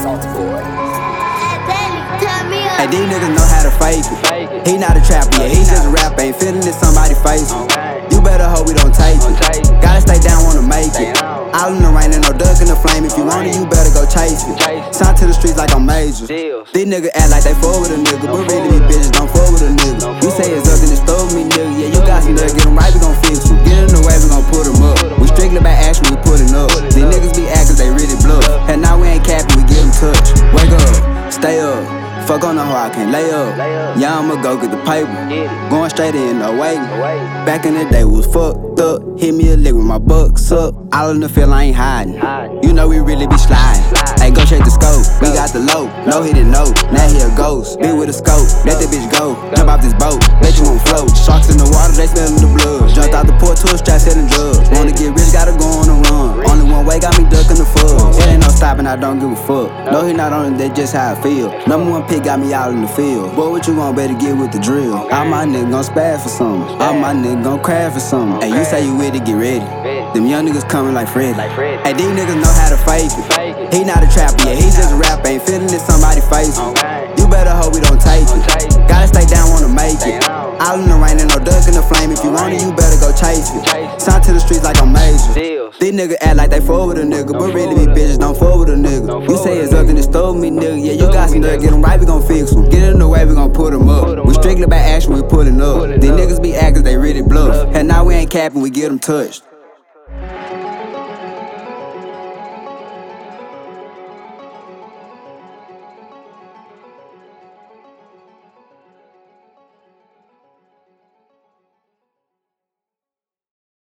Hey, these niggas know how to fake it. He not a trapper, yeah, he just a rapper. Ain't feeling it, somebody face it. You better hope we don't take it. Gotta stay down, wanna make it. All in the rain and no duck in the flame. If you want it, you better go chase it. Sign to the streets like I'm major. These niggas act like they fuck with a nigga, but really these bitches don't fuck with a nigga. You say it's up in the stove, me nigga. Yeah, you got some niggas, get them right, we gon' fix them. Get in the way, we gon' put them up. We strictly about action, we putting up. These niggas be actors, they really bluff. And now we ain't capping, we get them touched. Wake up, stay up. Fuck on the hoe, I can't lay up. Yeah, I'ma go get the paper. Going straight in, no waiting. Back in the day, was fucked up. Hit me a lick with my bucks up. All in the field, I ain't hiding. You know we really be sliding. Hey, go check the scope. We got the low. No, he didn't know. Now he a ghost. Be with a scope. Let that bitch go. Jump off this boat. Bet you won't float. Sharks in the water, they smelling the blood. Jumped out the port to a strap, selling drugs. Wanna get rich, gotta go on the run. Only one way, got me ducking the fuzz. It ain't no stopping, I don't give a fuck. No, he not on it, that's just how I feel. Number one pick got me out in the field. Boy, what you want, better get with the drill. All my niggas gon' spaz for something. All my niggas gon' crash for something. Hey, you say you with it, get ready. Them young niggas coming like Freddy. Hey, these niggas know how to fake it. He not a trapper, yeah, he just a rapper. Ain't feeling it, somebody face it. You better hope we don't take it. Gotta stay down, wanna make it. All in the rain and no duck in the flame. If you want it, you better go chase it. Sign to the streets like I'm major. These niggas act like they fuck with a nigga, but really these bitches don't fuck with a nigga. You say it's up in the stove, me nigga. Yeah, you got some niggas, get them right, we gon' fix them. Get in the way, we gon' put them up. We strictly about action, we pulling up. These niggas be actors, they really bluff. And now we ain't capping, we get them touched.